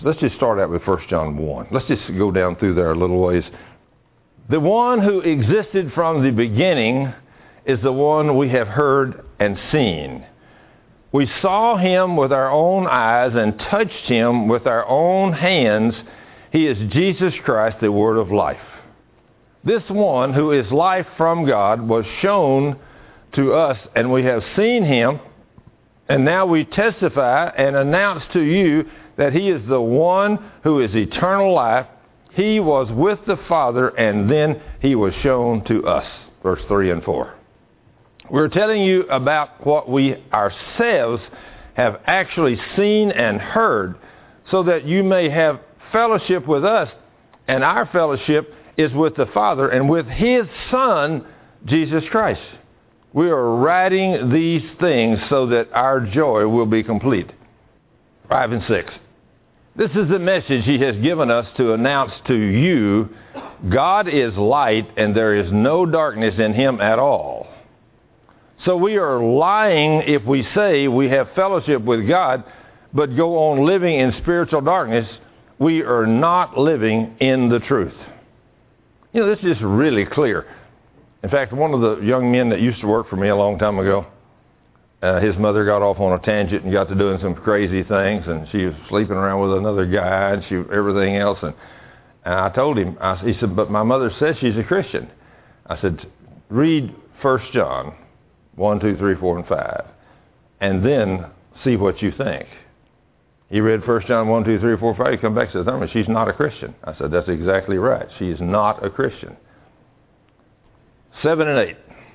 Let's just start out with 1 John 1. Let's just go down through there a little ways. The one who existed from the beginning is the one we have heard and seen. We saw him with our own eyes and touched him with our own hands. He is Jesus Christ, the Word of life. This one who is life from God was shown to us, and we have seen him, and now we testify and announce to you that he is the one who is eternal life. He was with the Father, and then he was shown to us. Verse 3 and 4. We're telling you about what we ourselves have actually seen and heard, so that you may have fellowship with us, and our fellowship is with the Father and with his Son, Jesus Christ. We are writing these things so that our joy will be complete. 5 and 6. This is the message he has given us to announce to you. God is light, and there is no darkness in him at all. So we are lying if we say we have fellowship with God, but go on living in spiritual darkness. We are not living in the truth. You know, this is really clear. In fact, one of the young men that used to work for me a long time ago, his mother got off on a tangent and got to doing some crazy things, and she was sleeping around with another guy and everything else. And I told him, he said, but my mother says she's a Christian. I said, read 1 John 1, 2, 3, 4, and 5, and then see what you think. He read 1 John 1, 2, 3, 4, 5. He come back and said, she's not a Christian. I said, that's exactly right. She is not a Christian. 7 and 8.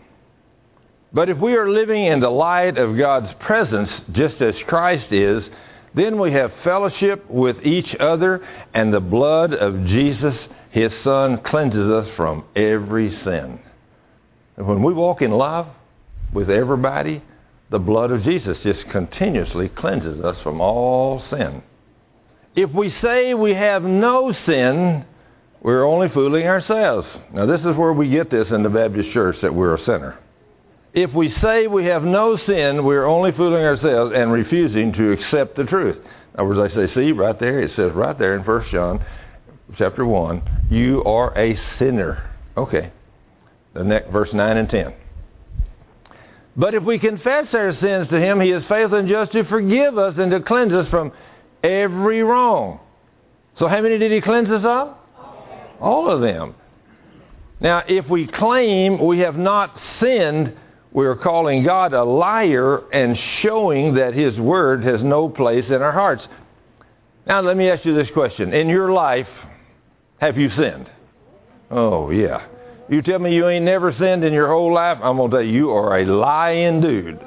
But if we are living in the light of God's presence, just as Christ is, then we have fellowship with each other, and the blood of Jesus, his Son, cleanses us from every sin. And when we walk in love with everybody, the blood of Jesus just continuously cleanses us from all sin. If we say we have no sin, we're only fooling ourselves. Now, this is where we get this in the Baptist church, that we're a sinner. If we say we have no sin, we're only fooling ourselves and refusing to accept the truth. In other words, I say, see, right there, it says right there in 1 John chapter 1, you are a sinner. Okay. The next verse 9 and 10. But if we confess our sins to him, he is faithful and just to forgive us and to cleanse us from every wrong. So how many did he cleanse us of? All of them. Now, if we claim we have not sinned, we are calling God a liar and showing that his word has no place in our hearts. Now, let me ask you this question. In your life, have you sinned? Oh, yeah. You tell me you ain't never sinned in your whole life, I'm going to tell you, you are a lying dude.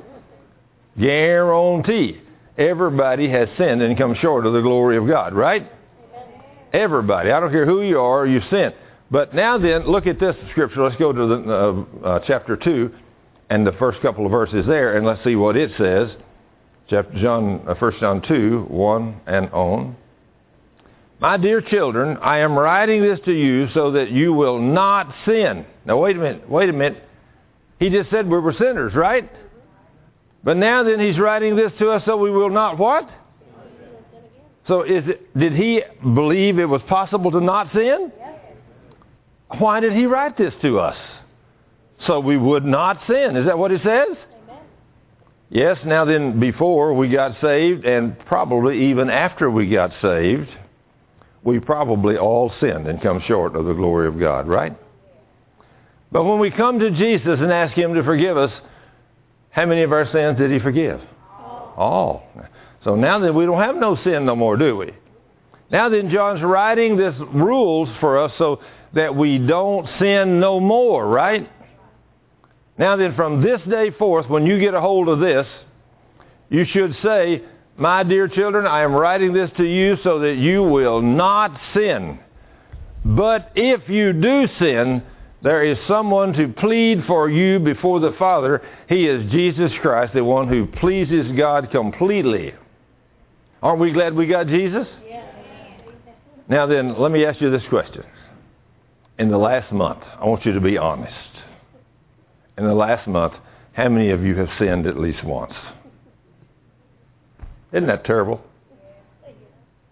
Guarantee. Everybody has sinned and come short of the glory of God, right? Everybody. I don't care who you are, you sin. But now then, look at this scripture. Let's go to the chapter 2 and the first couple of verses there, and let's see what it says. 1 John 2, 1 and on. My dear children, I am writing this to you so that you will not sin. Now, wait a minute. He just said we were sinners, right? But now then he's writing this to us so we will not what? So did he believe it was possible to not sin? Why did he write this to us? So we would not sin. Is that what it says? Yes, now then, before we got saved, and probably even after we got saved, we probably all sinned and come short of the glory of God, right? But when we come to Jesus and ask him to forgive us, how many of our sins did he forgive? All. So now then, we don't have no sin no more, do we? Now then, John's writing this rules for us so that we don't sin no more, right? Now then, from this day forth, when you get a hold of this, you should say, my dear children, I am writing this to you so that you will not sin. But if you do sin, there is someone to plead for you before the Father. He is Jesus Christ, the one who pleases God completely. Aren't we glad we got Jesus? Yes. Now then, let me ask you this question. In the last month, I want you to be honest. In the last month, how many of you have sinned at least once? Isn't that terrible?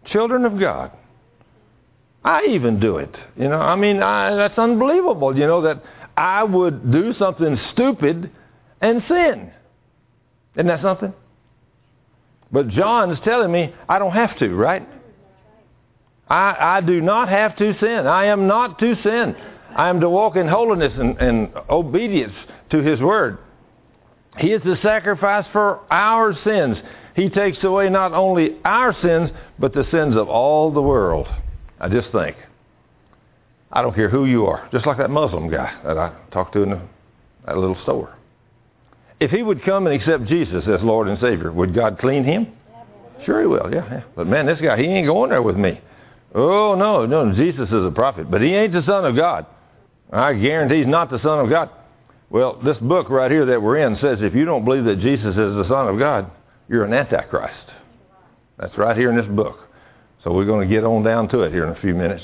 Children of God. I even do it. That's unbelievable, that I would do something stupid and sin. Isn't that something? But John's telling me I don't have to, right? I do not have to sin. I am not to sin. I am to walk in holiness and obedience to His Word. He is the sacrifice for our sins. He takes away not only our sins, but the sins of all the world. I just think. I don't care who you are. Just like that Muslim guy that I talked to in that little store. If he would come and accept Jesus as Lord and Savior, would God clean him? Sure He will, yeah. But man, this guy, he ain't going there with me. Oh, no, Jesus is a prophet, but He ain't the Son of God. I guarantee He's not the Son of God. Well, this book right here that we're in says if you don't believe that Jesus is the Son of God, you're an Antichrist. That's right here in this book. So we're going to get on down to it here in a few minutes.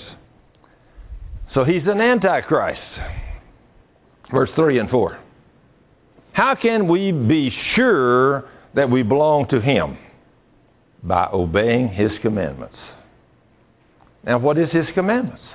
So He's an Antichrist. Verse 3 and 4. How can we be sure that we belong to Him? By obeying His commandments. Now, what is His commandments?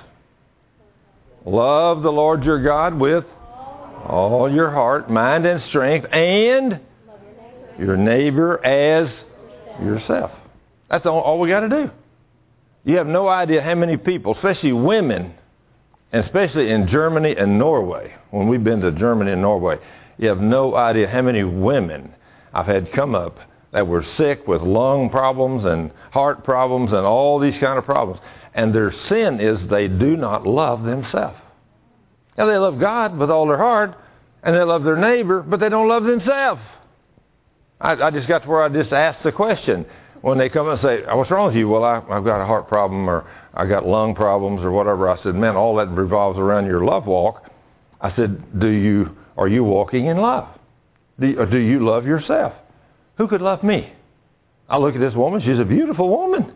Love the Lord your God with all your heart, mind, and strength, and your neighbor as yourself. That's all we got to do. You have no idea how many people, especially women, and especially in Germany and Norway, when we've been to Germany and Norway, you have no idea how many women I've had come up that were sick with lung problems and heart problems and all these kind of problems. And their sin is they do not love themselves. Now, they love God with all their heart, and they love their neighbor, but they don't love themselves. I just got to where I just asked the question. When they come and say, what's wrong with you? Well, I've got a heart problem, or I got lung problems, or whatever. I said, man, all that revolves around your love walk. I said, are you walking in love? Do you love yourself? Who could love me? I look at this woman. She's a beautiful woman.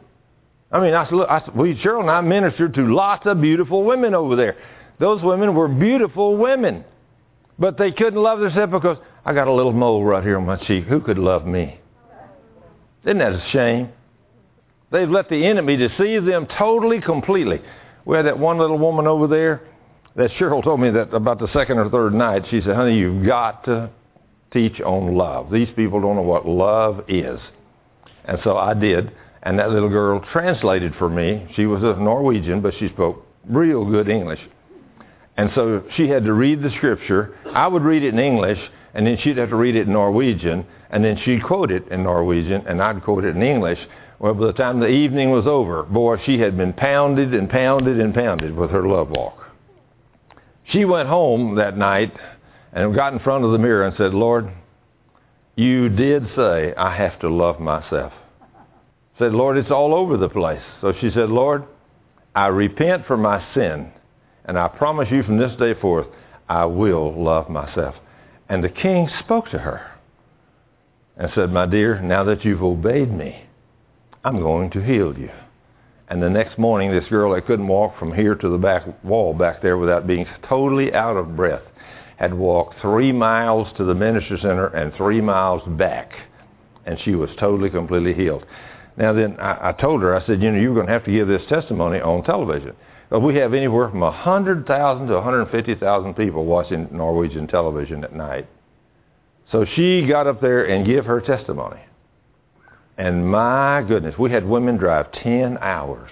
Cheryl and I ministered to lots of beautiful women over there. Those women were beautiful women. But they couldn't love themselves because I got a little mole right here on my cheek. Who could love me? Isn't that a shame? They've let the enemy deceive them totally, completely. We had that one little woman over there that Cheryl told me that about the second or third night. She said, honey, you've got to teach on love. These people don't know what love is. And so I did. And that little girl translated for me. She was a Norwegian, but she spoke real good English. And so she had to read the scripture. I would read it in English, and then she'd have to read it in Norwegian, and then she'd quote it in Norwegian, and I'd quote it in English. Well, by the time the evening was over, boy, she had been pounded and pounded and pounded with her love walk. She went home that night and got in front of the mirror and said, Lord, you did say I have to love myself. Said, Lord, it's all over the place. So she said, Lord, I repent for my sin, and I promise you from this day forth, I will love myself. And the king spoke to her and said, my dear, now that you've obeyed me, I'm going to heal you. And the next morning, this girl that couldn't walk from here to the back wall back there without being totally out of breath had walked 3 miles to the ministry center and 3 miles back. And she was totally, completely healed. Now then, I told her, I said, you're going to have to give this testimony on television. But we have anywhere from 100,000 to 150,000 people watching Norwegian television at night. So she got up there and gave her testimony. And my goodness, we had women drive 10 hours.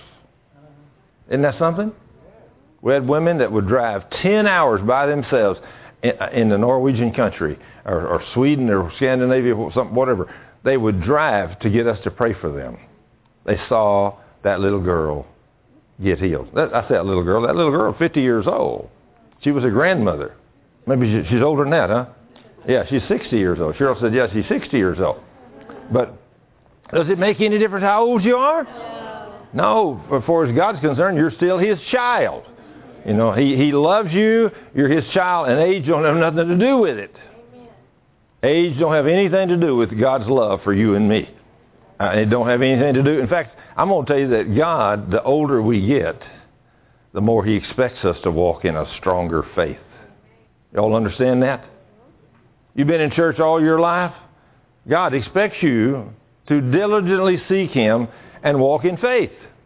Isn't that something? We had women that would drive 10 hours by themselves in the Norwegian country, or Sweden or Scandinavia, whatever. They would drive to get us to pray for them. They saw that little girl get healed. I say that little girl, 50 years old. She was a grandmother. Maybe she's older than that, huh? Yeah, she's 60 years old. Cheryl said, yeah, she's 60 years old. But does it make any difference how old you are? No. As far as God's concerned, you're still His child. He loves you. You're His child, and age don't have nothing to do with it. Age don't have anything to do with God's love for you and me. It don't have anything to do. In fact, I'm going to tell you that God, the older we get, the more He expects us to walk in a stronger faith. Y'all understand that? You've been in church all your life? God expects you to diligently seek Him and walk in faith.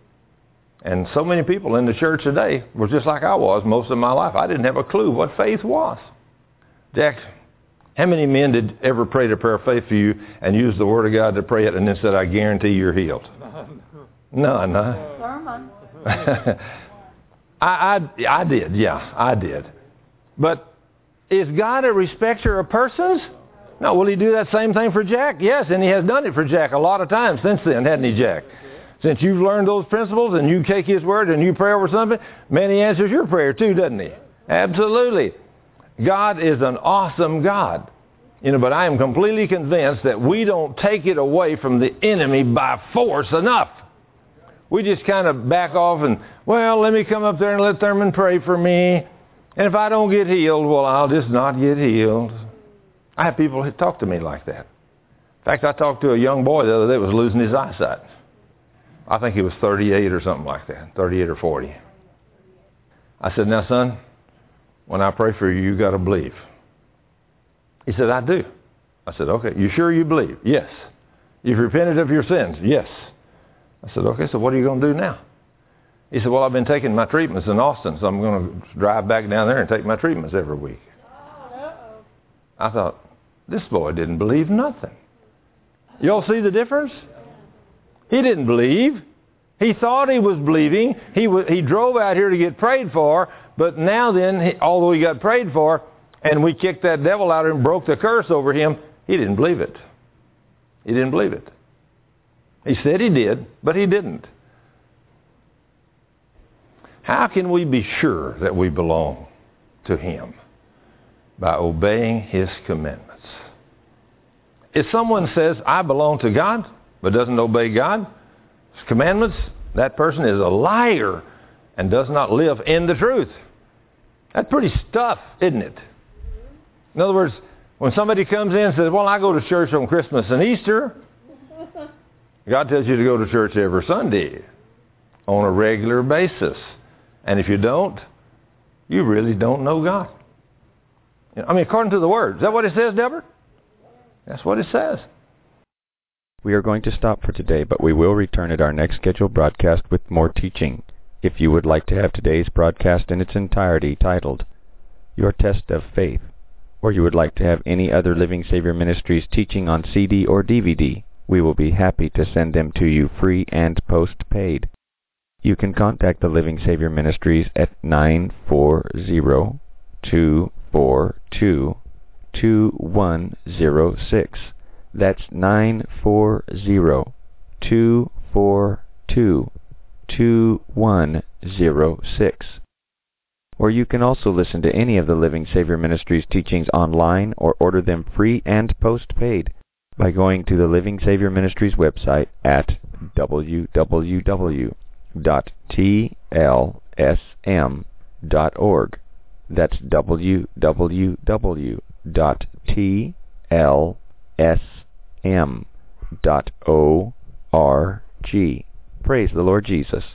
And so many people in the church today were just like I was most of my life. I didn't have a clue what faith was. Jack, how many men did ever pray the prayer of faith for you and use the Word of God to pray it and then said, I guarantee you're healed? No. Sermon. I did, yeah, I did. But is God a respecter of persons? No, will he do that same thing for Jack? Yes, and he has done it for Jack a lot of times since then, hasn't he, Jack? Since you've learned those principles and you take his word and you pray over something, man, he answers your prayer too, doesn't he? Absolutely. God is an awesome God. But I am completely convinced that we don't take it away from the enemy by force enough. We just kind of back off and, well, let me come up there and let Thurman pray for me. And if I don't get healed, well, I'll just not get healed. I have people who talk to me like that. In fact, I talked to a young boy the other day that was losing his eyesight. I think he was 38 or something like that, 38 or 40. I said, now, son, when I pray for you, you got to believe. He said, I do. I said, okay, you sure you believe? Yes. You've repented of your sins? Yes. I said, okay, so what are you going to do now? He said, well, I've been taking my treatments in Austin, so I'm going to drive back down there and take my treatments every week. I thought, this boy didn't believe nothing. You all see the difference? He didn't believe. He thought he was believing. He drove out here to get prayed for, but now then, although he got prayed for, and we kicked that devil out and broke the curse over him, he didn't believe it. He didn't believe it. He said he did, but he didn't. How can we be sure that we belong to him? By obeying his commandments. If someone says, I belong to God, but doesn't obey God's commandments, that person is a liar and does not live in the truth. That's pretty tough, isn't it? In other words, when somebody comes in and says, well, I go to church on Christmas and Easter, God tells you to go to church every Sunday on a regular basis. And if you don't, you really don't know God. According to the Word. Is that what it says, Deborah? That's what it says. We are going to stop for today, but we will return at our next scheduled broadcast with more teaching. If you would like to have today's broadcast in its entirety titled, Your Test of Faith, or you would like to have any other Living Savior Ministries teaching on CD or DVD, we will be happy to send them to you free and postpaid. You can contact the Living Savior Ministries at 940-242-2106. That's 940-242-2106. Or you can also listen to any of the Living Savior Ministries teachings online or order them free and postpaid by going to the Living Savior Ministries website at www.tlsm.org. That's www.tlsm.org. Praise the Lord Jesus.